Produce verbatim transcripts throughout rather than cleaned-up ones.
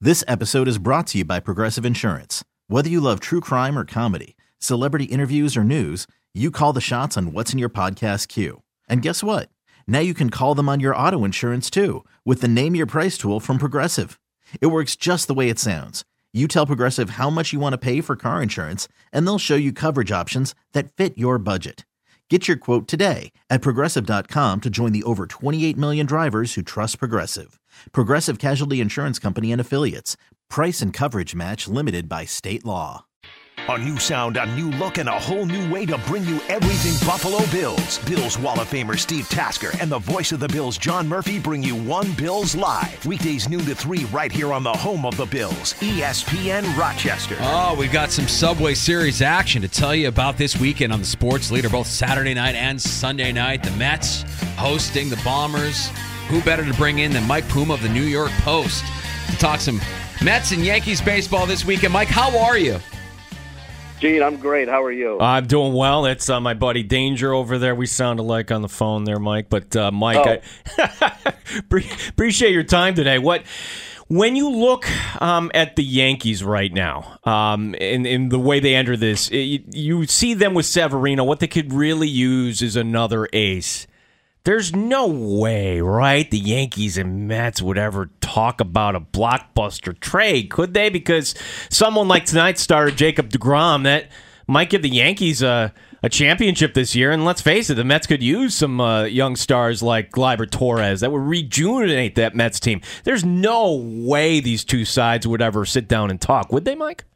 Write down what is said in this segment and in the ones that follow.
This episode is brought to you by Progressive Insurance. Whether you love true crime or comedy, celebrity interviews or news, you call the shots on what's in your podcast queue. And guess what? Now you can call them on your auto insurance too with the Name Your Price tool from Progressive. It works just the way it sounds. You tell Progressive how much you want to pay for car insurance, and they'll show you coverage options that fit your budget. Get your quote today at Progressive dot com to join the over twenty-eight million drivers who trust Progressive. Progressive Casualty Insurance Company and Affiliates. Price and coverage match limited by state law. A new sound, a new look, and a whole new way to bring you everything Buffalo Bills. Bills Wall of Famer Steve Tasker and the voice of the Bills, John Murphy, bring you One Bills Live. Weekdays noon to three right here on the home of the Bills, E S P N Rochester. Oh, we've got some Subway Series action to tell you about this weekend on the Sports Leader, both Saturday night and Sunday night. The Mets hosting the Bombers. Who better to bring in than Mike Puma of the New York Post to talk some Mets and Yankees baseball this weekend. Mike, how are you? Gene, I'm great. How are you? I'm doing well. It's uh, my buddy Danger over there. We sound alike on the phone there, Mike. But uh, Mike, oh. I appreciate your time today. What, when you look um, at the Yankees right now, um, in, in the way they enter this, it, you see them with Severino. What they could really use is another ace. There's no way, right, the Yankees and Mets would ever talk about a blockbuster trade, could they? Because someone like tonight's starter, Jacob deGrom, that might give the Yankees a, a championship this year. And let's face it, the Mets could use some uh, young stars like Gleyber Torres that would rejuvenate that Mets team. There's no way these two sides would ever sit down and talk, would they, Mike?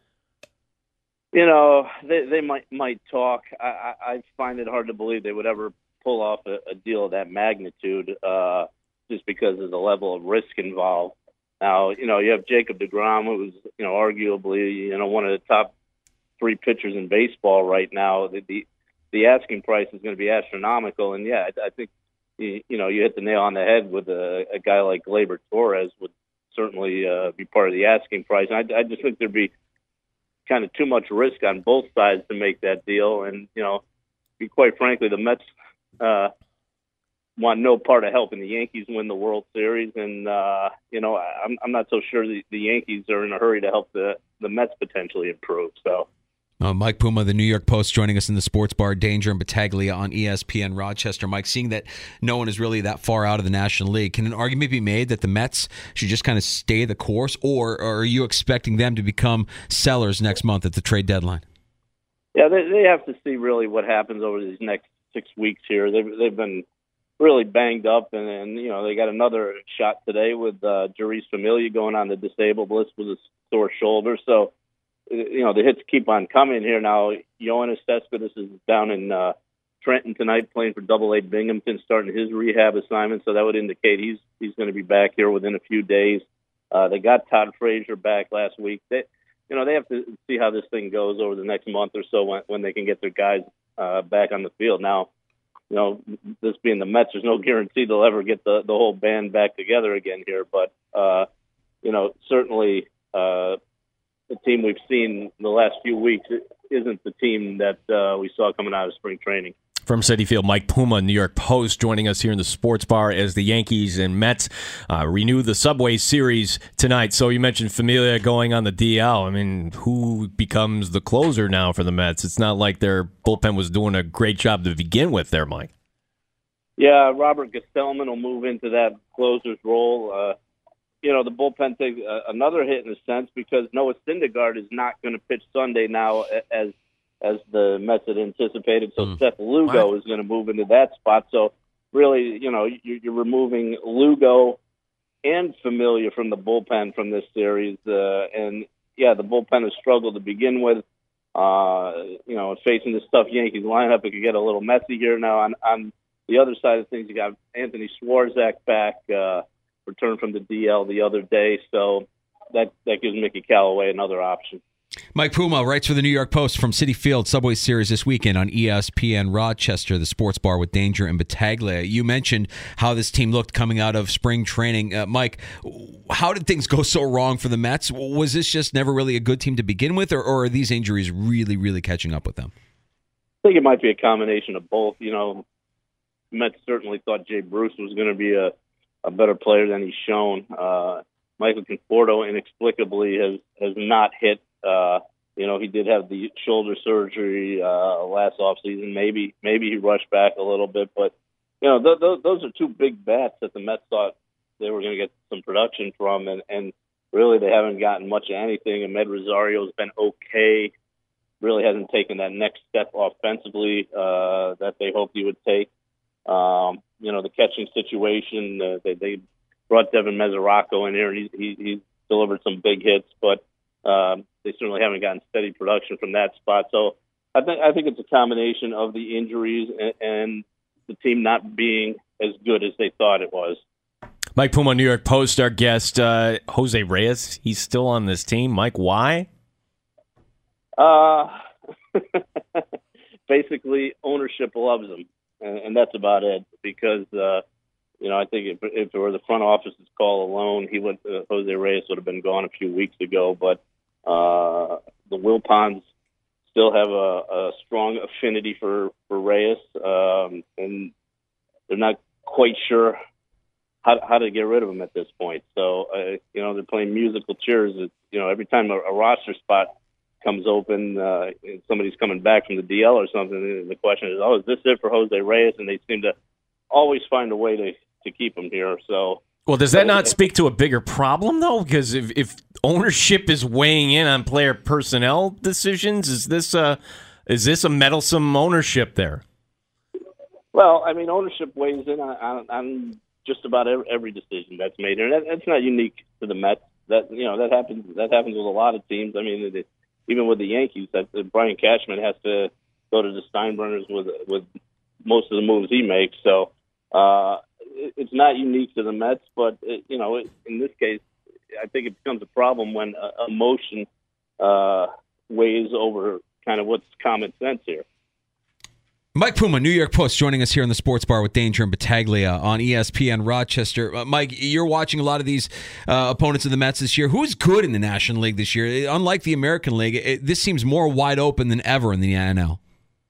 You know, they, they might might talk. I, I, I find it hard to believe they would ever pull off a, a deal of that magnitude uh, just because of the level of risk involved. Now, you know, you have Jacob deGrom, who's, you know, arguably, you know, one of the top three pitchers in baseball right now. The the, the asking price is going to be astronomical. And, yeah, I, I think, you, you know, you hit the nail on the head with a, a guy like Gleyber Torres would certainly uh, be part of the asking price. And I, I just think there'd be kind of too much risk on both sides to make that deal. And, you know, be quite frankly, the Mets Uh, want no part of helping the Yankees win the World Series, and uh, you know I'm I'm not so sure the, the Yankees are in a hurry to help the, the Mets potentially improve. So, uh, Mike Puma, the New York Post, joining us in the Sports Bar, Danger and Battaglia on E S P N Rochester. Mike, seeing that no one is really that far out of the National League, can an argument be made that the Mets should just kind of stay the course, or, or are you expecting them to become sellers next month at the trade deadline? Yeah, they they have to see really what happens over these next six weeks here. They've they've been really banged up, and, and you know they got another shot today with uh, Jeurys Familia going on the disabled list with a sore shoulder. So you know the hits keep on coming here. Now Yoenis Cespedes is down in uh, Trenton tonight playing for Double A Binghamton, starting his rehab assignment. So that would indicate he's he's going to be back here within a few days. Uh, they got Todd Frazier back last week. They you know they have to see how this thing goes over the next month or so when when they can get their guys Uh, back on the field. Now, you know, this being the Mets, there's no guarantee they'll ever get the, the whole band back together again here. But, uh, you know, certainly uh, the team we've seen the last few weeks isn't the team that uh, we saw coming out of spring training. From Citi Field, Mike Puma, New York Post, joining us here in the Sports Bar as the Yankees and Mets uh, renew the Subway Series tonight. So you mentioned Familia going on the D L. I mean, who becomes the closer now for the Mets? It's not like their bullpen was doing a great job to begin with there, Mike. Yeah, Robert Gestelman will move into that closer's role. Uh, you know, the bullpen takes uh, another hit in a sense because Noah Syndergaard is not going to pitch Sunday now as as the Mets had anticipated. So mm. Seth Lugo what? is going to move into that spot. So really, you know, you're, you're removing Lugo and Familia from the bullpen from this series. Uh, and, yeah, the bullpen has struggled to begin with. Uh, you know, facing this tough Yankees lineup, it could get a little messy here. Now, on, on the other side of things, you got Anthony Swarzak back, uh, returned from the D L the other day. So that, that gives Mickey Callaway another option. Mike Puma writes for the New York Post from Citi Field Subway Series this weekend on E S P N Rochester, the Sports Bar with Danger and Battaglia. You mentioned how this team looked coming out of spring training. Uh, Mike, how did things go so wrong for the Mets? Was this just never really a good team to begin with, or, or are these injuries really, really catching up with them? I think it might be a combination of both. You know, Mets certainly thought Jay Bruce was going to be a, a better player than he's shown. Uh, Michael Conforto inexplicably has has not hit. Uh, you know, he did have the shoulder surgery uh, last offseason. Maybe maybe he rushed back a little bit, but you know, th- th- those are two big bats that the Mets thought they were going to get some production from, and, and really they haven't gotten much of anything. Ahmed Rosario's been okay. Really hasn't taken that next step offensively uh, that they hoped he would take. Um, you know, the catching situation, uh, they, they brought Devin Mesoraco in here, and he's, he, he's delivered some big hits, but um, they certainly haven't gotten steady production from that spot. So I think I think it's a combination of the injuries and, and the team not being as good as they thought it was. Mike Puma, New York Post, our guest. Uh, Jose Reyes, he's still on this team. Mike, why? Uh, basically, ownership loves him, and, and that's about it. Because uh, you know, I think if, if it were the front office's call alone, he would uh, Jose Reyes would have been gone a few weeks ago. But uh, the Wilpons still have a, a strong affinity for for Reyes, um, and they're not quite sure how how to get rid of him at this point. So uh, you know, they're playing musical chairs. It's, you know, every time a, a roster spot comes open, uh, and somebody's coming back from the D L or something, and the question is, oh, is this it for Jose Reyes? And they seem to always find a way to, to keep him here. So, well, does that not speak to a bigger problem, though? Because if, if ownership is weighing in on player personnel decisions, is this a, is this a meddlesome ownership there? Well, I mean, ownership weighs in on, on, on just about every, every decision that's made, and that, that's not unique to the Mets. That you know that happens. That happens with a lot of teams. I mean, it, even with the Yankees, that uh, Brian Cashman has to go to the Steinbrenners with with most of the moves he makes. So uh, it, it's not unique to the Mets, but it, you know, it, in this case, I think it becomes a problem when uh, emotion uh, weighs over kind of what's common sense here. Mike Puma, New York Post, joining us here in the Sports Bar with Danger and Battaglia on E S P N Rochester. Uh, Mike, you're watching a lot of these uh, opponents of the Mets this year. Who's good in the National League this year? Unlike the American League, it, this seems more wide open than ever in the N L.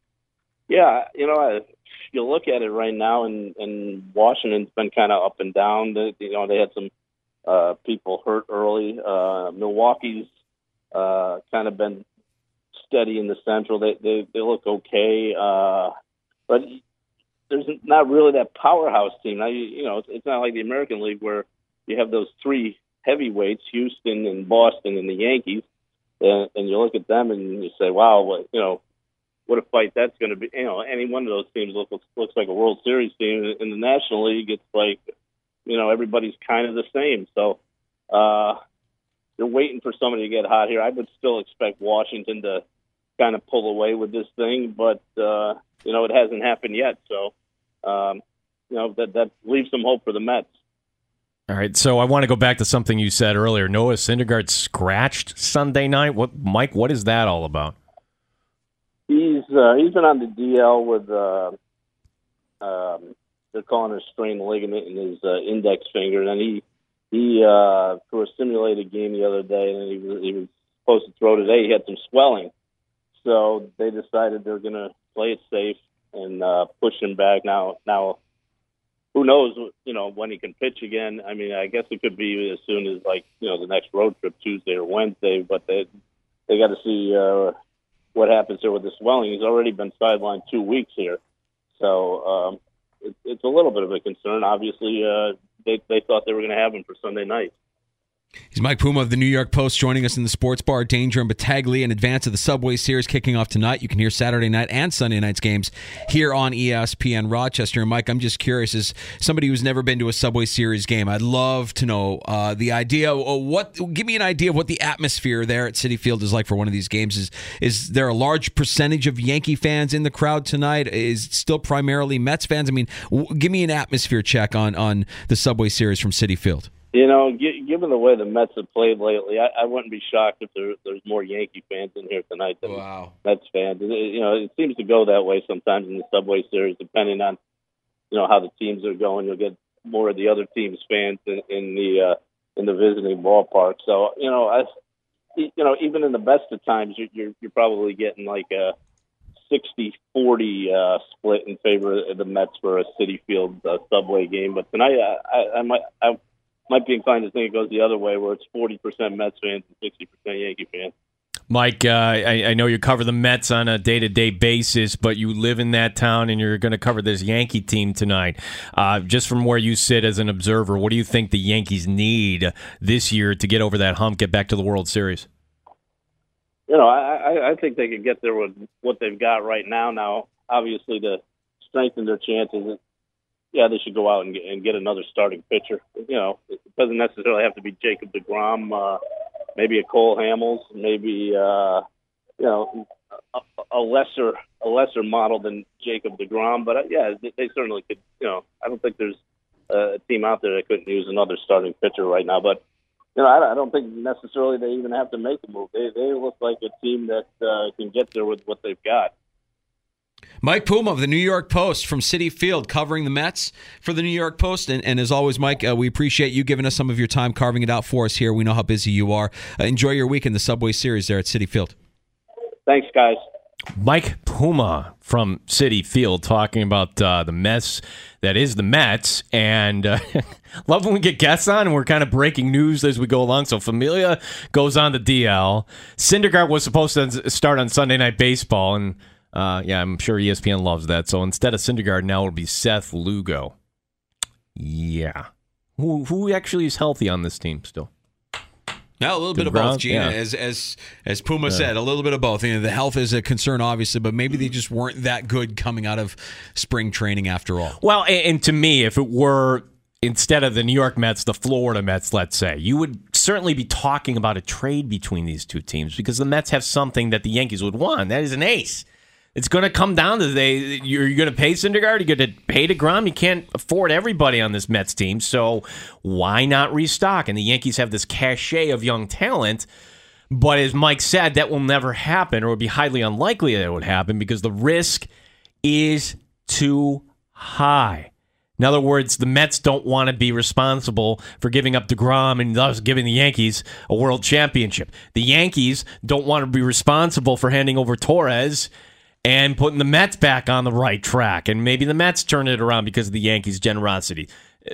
Yeah, you know, if you look at it right now, and, and Washington's been kind of up and down. They, you know, they had some uh, people hurt early. Uh, Milwaukee's uh, kind of been steady in the Central. They they, they look okay, uh, but there's not really that powerhouse team. Now, you, you know, it's, it's not like the American League where you have those three heavyweights, Houston and Boston and the Yankees, and, and you look at them and you say, wow, what, you know, what a fight that's going to be. You know, any one of those teams looks looks like a World Series team. In the National League, it's like, you know, everybody's kind of the same. So uh, they're waiting for somebody to get hot here. I would still expect Washington to kind of pull away with this thing, but uh, you know, it hasn't happened yet. So, um, you know, that that leaves some hope for the Mets. All right, so I want to go back to something you said earlier. Noah Syndergaard scratched Sunday night. What, Mike? What is that all about? He's uh, he's been on the D L with uh, um, they're calling it a strained ligament in his uh, index finger, and he he uh, for a simulated game the other day, and he was, he was supposed to throw today. He had some swelling. So they decided they're going to play it safe and uh, push him back. Now, now, who knows? You know, when he can pitch again. I mean, I guess it could be as soon as like you know the next road trip, Tuesday or Wednesday. But they they got to see uh, what happens there with the swelling. He's already been sidelined two weeks here, so um, it, it's a little bit of a concern. Obviously, uh, they they thought they were going to have him for Sunday night. He's Mike Puma of the New York Post joining us in the Sports Bar. Danger and Battaglia in advance of the Subway Series kicking off tonight. You can hear Saturday night and Sunday night's games here on E S P N Rochester. And Mike, I'm just curious, as somebody who's never been to a Subway Series game, I'd love to know uh, the idea. What give me an idea of what the atmosphere there at Citi Field is like for one of these games. Is is there a large percentage of Yankee fans in the crowd tonight? Is it still primarily Mets fans? I mean, w- give me an atmosphere check on on the Subway Series from Citi Field. You know, g- given the way the Mets have played lately, I, I wouldn't be shocked if there, there's more Yankee fans in here tonight than wow. Mets fans. It, you know, it seems to go that way sometimes in the Subway Series, depending on, you know, how the teams are going. You'll get more of the other teams' fans in, in the uh, in the visiting ballpark. So, you know, I, you know, even in the best of times, you're you're, you're probably getting like a sixty forty uh, split in favor of the Mets for a Citi Field uh, Subway game. But tonight, I, I, I might. I, might be inclined to think it goes the other way, where it's forty percent Mets fans and sixty percent Yankee fans. Mike, uh, I, I know you cover the Mets on a day-to-day basis, but you live in that town and you're going to cover this Yankee team tonight. Uh, just from where you sit as an observer, what do you think the Yankees need this year to get over that hump, get back to the World Series? You know, I, I think they can get there with what they've got right now. Now, obviously, to strengthen their chances, yeah, they should go out and get, and get another starting pitcher. You know, it doesn't necessarily have to be Jacob deGrom. Uh, maybe a Cole Hamels, maybe uh, you know a, a lesser a lesser model than Jacob deGrom. But uh, yeah, they, they certainly could. You know, I don't think there's a team out there that couldn't use another starting pitcher right now. But you know, I, I don't think necessarily they even have to make a move. They they look like a team that uh, can get there with what they've got. Mike Puma of the New York Post from Citi Field, covering the Mets for the New York Post. And, and as always, Mike, uh, we appreciate you giving us some of your time, carving it out for us here. We know how busy you are. Uh, enjoy your week in the Subway Series there at Citi Field. Thanks, guys. Mike Puma from Citi Field talking about uh, the mess that is the Mets. And uh, love when we get guests on and we're kind of breaking news as we go along. So Familia goes on the D L. Syndergaard was supposed to start on Sunday Night Baseball, and Uh, yeah, I'm sure E S P N loves that. So instead of Syndergaard, now it'll be Seth Lugo. Yeah. Who who actually is healthy on this team still? No, a little Good bit of ground, both, Gina. yeah. As as as Puma Yeah. said, a little bit of both. You know, the health is a concern, obviously, but maybe they just weren't that good coming out of spring training after all. Well, and, and to me, if it were instead of the New York Mets, the Florida Mets, let's say, you would certainly be talking about a trade between these two teams because the Mets have something that the Yankees would want. That is an ace. It's going to come down to they. You're going to pay Syndergaard. You're going to pay deGrom. You can't afford everybody on this Mets team, so why not restock? And the Yankees have this cachet of young talent, but as Mike said, that will never happen, or it would be highly unlikely that it would happen because the risk is too high. In other words, the Mets don't want to be responsible for giving up deGrom and thus giving the Yankees a world championship. The Yankees don't want to be responsible for handing over Torres and putting the Mets back on the right track. And maybe the Mets turn it around because of the Yankees' generosity.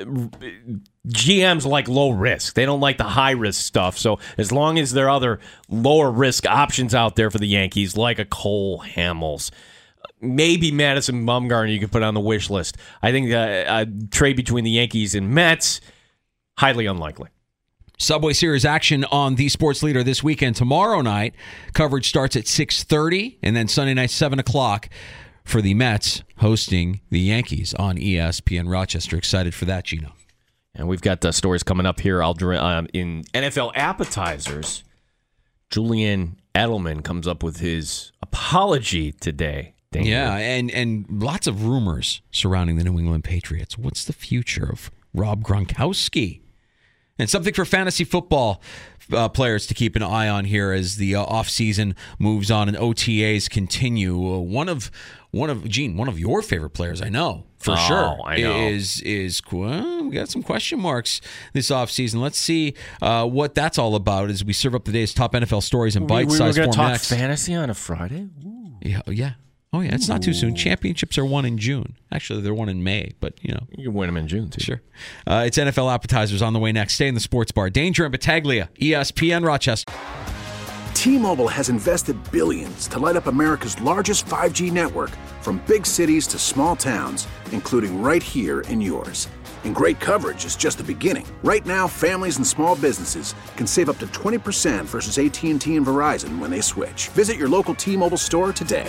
G Ms like low risk. They don't like the high risk stuff. So as long as there are other lower risk options out there for the Yankees, like a Cole Hamels, maybe Madison Bumgarner you can put on the wish list. I think a, a trade between the Yankees and Mets, highly unlikely. Subway Series action on the Sports Leader this weekend. Tomorrow night, coverage starts at six thirty, and then Sunday night, seven o'clock for the Mets hosting the Yankees on E S P N Rochester. Excited for that, Gino. And we've got uh, stories coming up here. I'll um, in N F L appetizers. Julian Edelman comes up with his apology today. Danger. Yeah, and, and lots of rumors surrounding the New England Patriots. What's the future of Rob Gronkowski? And something for fantasy football uh, players to keep an eye on here as the uh, offseason moves on and O T As continue. Uh, one of one of Gene, one of your favorite players, I know for oh, sure, I know. is is well, we got some question marks this offseason. Let's see uh, what that's all about as we serve up the day's top N F L stories in bite-sized we form were going to talk next. fantasy on a Friday. Ooh. Yeah, yeah. Oh, yeah, it's not too soon. Championships are won in June. Actually, they're won in May, but, you know. You can win them in June, too. Sure. Uh, it's N F L Appetizers on the way next. Stay in the sports bar. Danger and Battaglia, E S P N Rochester. T-Mobile has invested billions to light up America's largest five G network, from big cities to small towns, including right here in yours. And great coverage is just the beginning. Right now, families and small businesses can save up to twenty percent versus A T and T and Verizon when they switch. Visit your local T-Mobile store today.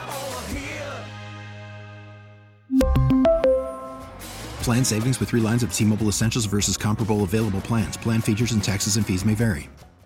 Plan savings with three lines of T-Mobile Essentials versus comparable available plans. Plan features and taxes and fees may vary.